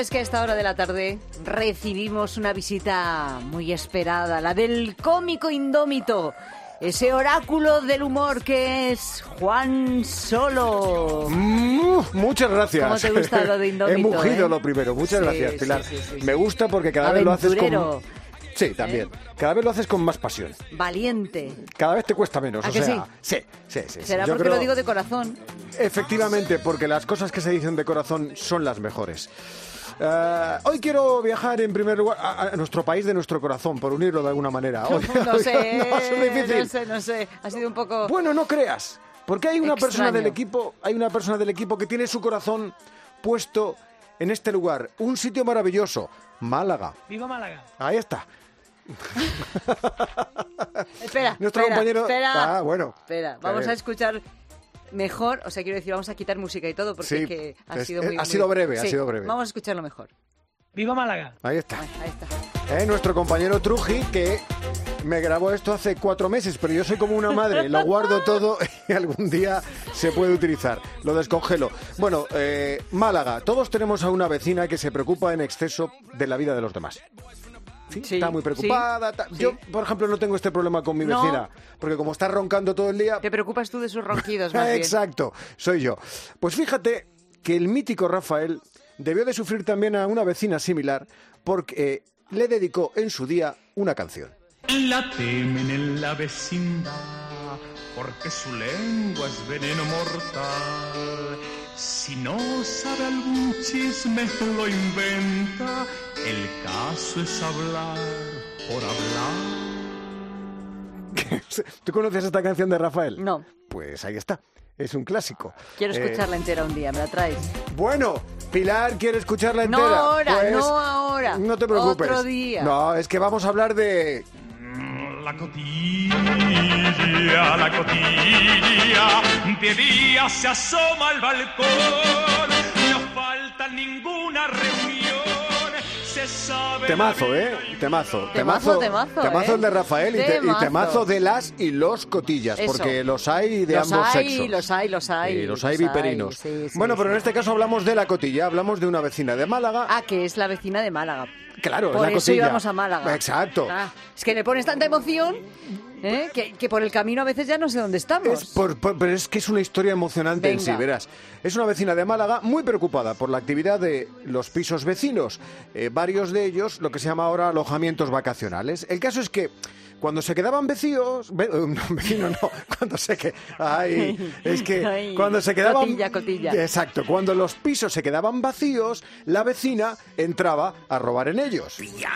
sabes que a esta hora de la tarde recibimos una visita muy esperada, la del cómico indómito, ese oráculo del humor que es Juan Solo. Muchas gracias. ¿Cómo te gusta lo de indómito? He mugido lo primero. Muchas gracias, Pilar. Sí. Me gusta porque cada vez lo haces con... Sí, también. Cada vez lo haces con más pasión. Valiente. Cada vez te cuesta menos. ¿A que sí? Sí. ¿Será porque lo digo de corazón? Efectivamente, porque las cosas que se dicen de corazón son las mejores. Hoy quiero viajar en primer lugar a nuestro país de nuestro corazón, por unirlo de alguna manera. No sé, no, es difícil. no sé. Ha sido un poco... Bueno, no creas, porque hay una persona del extraño. equipo que tiene su corazón puesto en este lugar, un sitio maravilloso, Málaga. ¡Viva Málaga! Ahí está. Espera, Nuestro compañero... Espera, bueno. Espera, vamos a escuchar mejor, o sea, quiero decir, vamos a quitar música y todo, porque Sí, es que ha sido muy... ha sido breve, Sí, ha sido breve. Vamos a escucharlo mejor. ¡Viva Málaga! Ahí está. Ahí está. Nuestro compañero Truji, que me grabó esto hace 4 meses, pero yo soy como una madre, lo guardo todo y algún día se puede utilizar. Lo descongelo. Bueno, Málaga, todos tenemos a una vecina que se preocupa en exceso de la vida de los demás. Sí, está muy preocupada. Sí. Yo, por ejemplo, no tengo este problema con mi No. vecina, porque como está roncando todo el día... Te preocupas tú de sus ronquidos, más bien. Exacto, soy yo. Pues fíjate que el mítico Rafael debió de sufrir también a una vecina similar porque le dedicó en su día una canción. La temen en la vecindad, porque su lengua es veneno mortal. Si no sabe algún chisme, lo inventa. El caso es hablar por hablar. ¿Tú conoces esta canción de Rafael? No. Pues ahí está. Es un clásico. Quiero escucharla entera un día, ¿me la traes? Bueno, Pilar quiere escucharla entera. No ahora, Pues, no ahora. No te preocupes. Otro día. No, es que vamos a hablar de... La cotilla, de día se asoma al balcón, no falta ninguna reunión, se sabe... Temazo, Temazo el de Rafael y temazo de las y los cotillas, Eso. porque los hay de ambos sexos. Los hay. Y los hay viperinos. Sí, Bueno, pero en este caso hablamos de la cotilla, hablamos de una vecina de Málaga. Ah, que es la vecina de Málaga. Claro, Por la eso cotilla. íbamos a Málaga. Exacto. Ah, es que le pones tanta emoción que por el camino a veces ya no sé dónde estamos. Pero es que es una historia emocionante en Venga. sí, verás. Es una vecina de Málaga muy preocupada por la actividad de los pisos vecinos. Varios de ellos, lo que se llama ahora alojamientos vacacionales. El caso es que cuando se quedaban vecinos... cuando se quedaban... Cotilla. Exacto, cuando los pisos se quedaban vacíos, la vecina entraba a robar en ellos.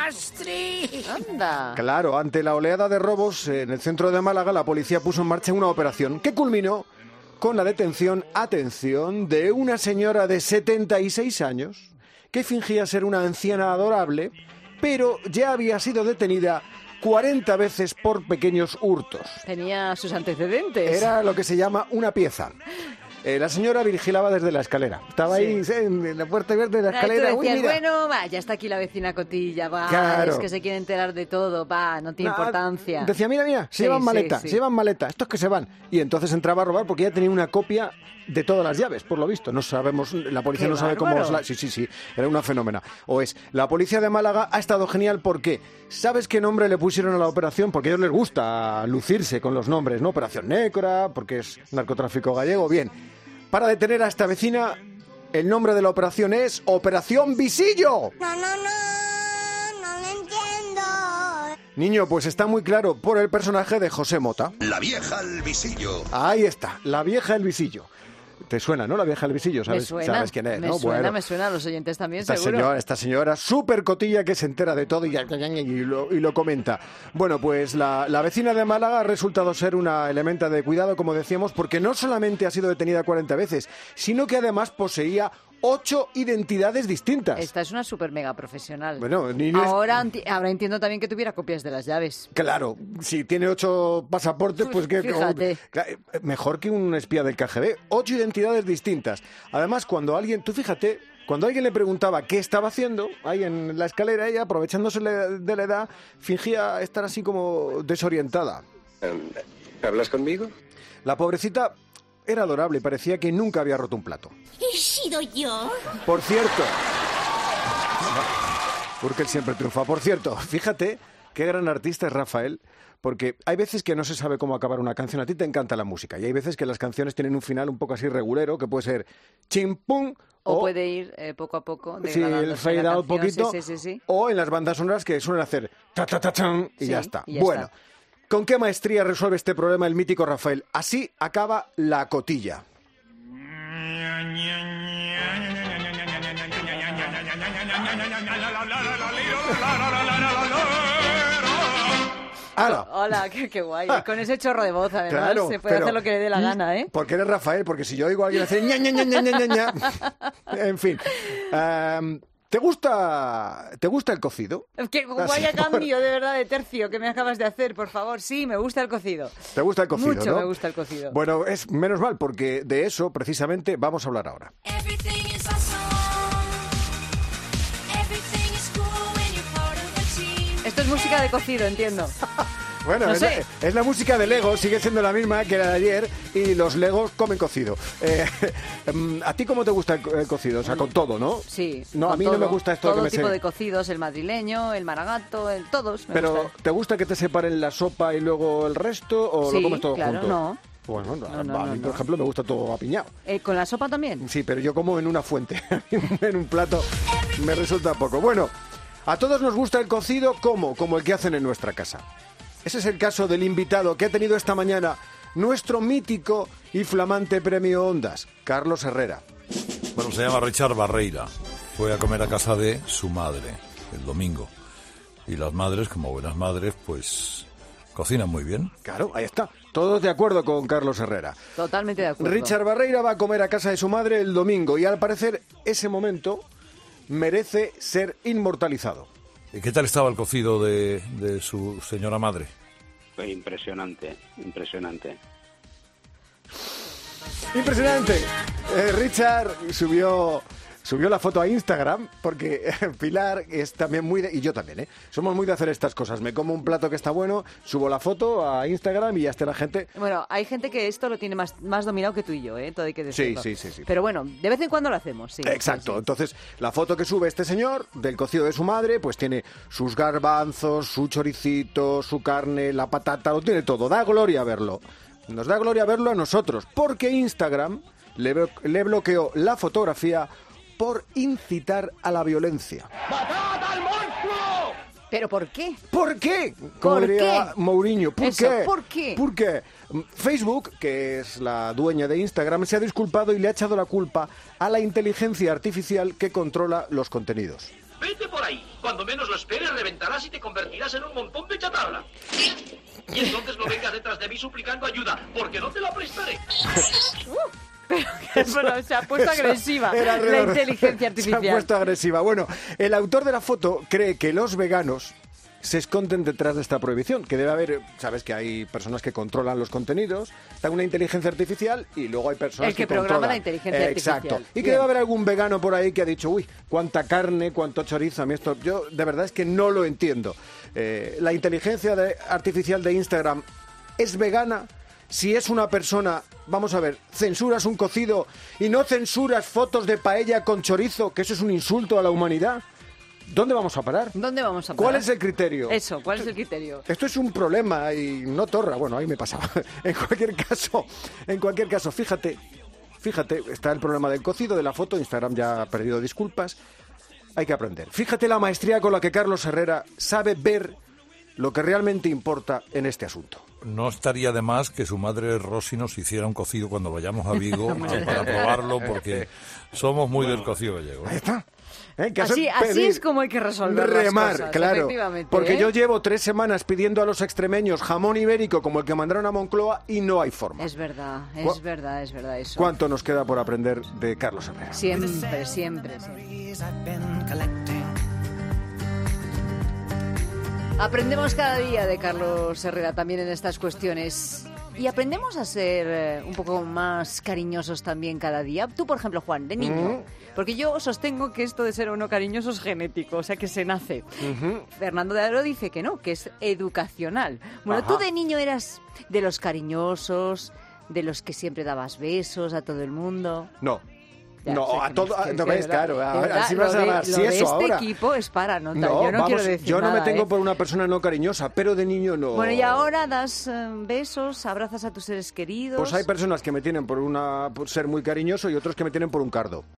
Anda. Claro, ante la oleada de robos en el centro de Málaga, la policía puso en marcha una operación que culminó con la detención, atención, de una señora de 76 años que fingía ser una anciana adorable, pero ya había sido detenida 40 veces por pequeños hurtos. Tenía sus antecedentes. Era lo que se llama una pieza. La señora vigilaba desde la escalera. Estaba ahí en la puerta abierta de la escalera. Tú decías, Uy, mira. bueno, va, ya está aquí la vecina Cotilla, va, Claro. es que se quiere enterar de todo, va, no tiene importancia. Decía, mira, se Sí, llevan sí, maleta, sí. se llevan maleta, estos que se van. Y entonces entraba a robar porque ya tenía una copia de todas las llaves, por lo visto. No sabemos, la policía ¡Qué no sabe bárbaro! cómo... Sí, era una fenómena. O es, la policía de Málaga ha estado genial porque, ¿sabes qué nombre le pusieron a la operación? Porque a ellos les gusta lucirse con los nombres, ¿no? Operación Nécora, porque es narcotráfico gallego, bien. Para detener a esta vecina, el nombre de la operación es Operación Visillo. No lo entiendo. Niño, pues está muy claro por el personaje de José Mota. La vieja al visillo. Ahí está, la vieja del visillo. ¿Te suena, no? La vieja del visillo, Me ¿sabes? suena, ¿Sabes quién es, me no? suena, me suena, a los oyentes también, Esta seguro. señora súper cotilla que se entera de todo y lo comenta. Bueno, pues la vecina de Málaga ha resultado ser una elementa de cuidado, como decíamos, porque no solamente ha sido detenida 40 veces, sino que además poseía 8 identidades distintas. Esta es una súper mega profesional. Bueno, ni no es- ahora entiendo también que tuviera copias de las llaves. Claro, si tiene 8 pasaportes, pues que Fíjate. mejor que un espía del KGB. 8 identidades distintas. Además, cuando alguien le preguntaba qué estaba haciendo, ahí en la escalera, ella, aprovechándose de la edad, fingía estar así como desorientada. ¿Hablas conmigo? La pobrecita era adorable y parecía que nunca había roto un plato. ¿He sido yo? Por cierto, Porque él siempre triunfa. Por cierto, fíjate qué gran artista es Rafael, porque hay veces que no se sabe cómo acabar una canción. A ti te encanta la música y hay veces que las canciones tienen un final un poco así regulero, que puede ser chimpum o puede ir poco a poco sí, el fade out poquito, sí. O en las bandas sonoras que suelen hacer ta ta ta chan y sí, ya está. Y ya bueno, está. ¿Con qué maestría resuelve este problema el mítico Rafael? Así acaba La Cotilla. ¡Hala! Hola, qué guay. Con ese chorro de voz, además, Claro, se puede hacer lo que le dé la gana, ¿eh? Porque eres Rafael, porque si yo oigo a alguien hacer ña, ña, ña, ña, ña, ña, ña. En fin. ¿Te gusta el cocido? Qué guay cambio, de verdad, de tercio que me acabas de hacer, por favor. Sí, me gusta el cocido. ¿Te gusta el cocido, Mucho no? me gusta el cocido. Bueno, es menos mal, porque de eso, precisamente, vamos a hablar ahora. Esto es música de cocido, entiendo. Bueno, No sé. es la música de Lego, sigue siendo la misma que la de ayer y los Legos comen cocido. ¿A ti cómo te gusta el cocido? O sea, con todo, ¿no? Sí. No, con a mí todo, no me gusta esto todo que me tipo se... de cocidos, el madrileño, el maragato, todos me Pero, gustan. ¿te gusta que te separen la sopa y luego el resto o lo Sí, comes todo claro, junto? no. Bueno, No, a mí, por ejemplo, me gusta todo apiñado. ¿Con la sopa también? Sí, pero yo como en una fuente, en un plato me resulta poco. Bueno, a todos nos gusta el cocido como el que hacen en nuestra casa. Ese es el caso del invitado que ha tenido esta mañana nuestro mítico y flamante premio Ondas, Carlos Herrera. Bueno, se llama Richard Barreira. Fue a comer a casa de su madre el domingo. Y las madres, como buenas madres, pues cocinan muy bien. Claro, ahí está. Todos de acuerdo con Carlos Herrera. Totalmente de acuerdo. Richard Barreira va a comer a casa de su madre el domingo y al parecer ese momento merece ser inmortalizado. ¿Y qué tal estaba el cocido de su señora madre? Impresionante, impresionante. Impresionante. Richard subió la foto a Instagram porque Pilar es también muy de... Y yo también, somos muy de hacer estas cosas. Me como un plato que está bueno, subo la foto a Instagram y ya está la gente... Bueno, hay gente que esto lo tiene más dominado que tú y yo, todo hay que decirlo. Sí. Pero bueno, de vez en cuando lo hacemos, sí. Exacto. Sí. Entonces, la foto que sube este señor del cocido de su madre, pues tiene sus garbanzos, su choricito, su carne, la patata, lo tiene todo. Da gloria verlo. Nos da gloria verlo a nosotros, porque Instagram le bloqueó la fotografía por incitar a la violencia. ¡Matad al monstruo! ¿Pero por qué? ¿Por qué? Como ¿Por diría qué? Mourinho. ¿Por Eso, qué? ¿por qué? ¿Por qué? Facebook, que es la dueña de Instagram, se ha disculpado y le ha echado la culpa a la inteligencia artificial que controla los contenidos. Vete por ahí. Cuando menos lo esperes, reventarás y te convertirás en un montón de chatarra. Y entonces no vengas detrás de mí suplicando ayuda, porque no te la prestaré. Bueno, se ha puesto agresiva Era la alrededor. inteligencia artificial. Se ha puesto agresiva. Bueno, el autor de la foto cree que los veganos se esconden detrás de esta prohibición, que debe haber, sabes que hay personas que controlan los contenidos, está una inteligencia artificial y luego hay personas El que controlan. programa la inteligencia artificial. Exacto. Y que Bien. debe haber algún vegano por ahí que ha dicho, uy, cuánta carne, cuánto chorizo, a mí esto, yo de verdad es que no lo entiendo. La inteligencia artificial de Instagram es vegana. Si es una persona, vamos a ver, censuras un cocido y no censuras fotos de paella con chorizo, que eso es un insulto a la humanidad. ¿Dónde vamos a parar? ¿Dónde vamos a parar? ¿Cuál es el criterio? Eso, ¿cuál es el criterio? Esto es un problema y no torra. Bueno, ahí me pasaba. En cualquier caso, fíjate, está el problema del cocido, de la foto. Instagram ya ha perdido disculpas. Hay que aprender. Fíjate la maestría con la que Carlos Herrera sabe ver lo que realmente importa en este asunto. No estaría de más que su madre Rosy nos hiciera un cocido cuando vayamos a Vigo para probarlo, porque somos muy del cocido gallego. Ahí está. Que Así es como hay que resolver remar, las cosas, claro. efectivamente, Porque yo llevo 3 semanas pidiendo a los extremeños jamón ibérico como el que mandaron a Moncloa y no hay forma. Es verdad eso. ¿Cuánto nos queda por aprender de Carlos Herrera? Siempre. Aprendemos cada día de Carlos Herrera también en estas cuestiones. Y aprendemos a ser un poco más cariñosos también cada día. Tú, por ejemplo, Juan, de niño. Porque yo sostengo que esto de ser o no cariñoso es genético, o sea, que se nace. Fernando de Aro dice que no, que es educacional. Bueno, Ajá. tú de niño eras de los cariñosos, de los que siempre dabas besos a todo el mundo. No. Ya No, sé a que todo, es que- no que ves, verdad. claro, Es verdad, así vas a lo de- hablar, lo si de eso este ahora. equipo es para nota, No, yo no vamos, quiero decir yo no nada, me tengo ¿eh? por una persona no cariñosa, pero de niño no. Bueno, y ahora das besos, abrazas a tus seres queridos. Pues hay personas que me tienen por ser muy cariñoso y otros que me tienen por un cardo.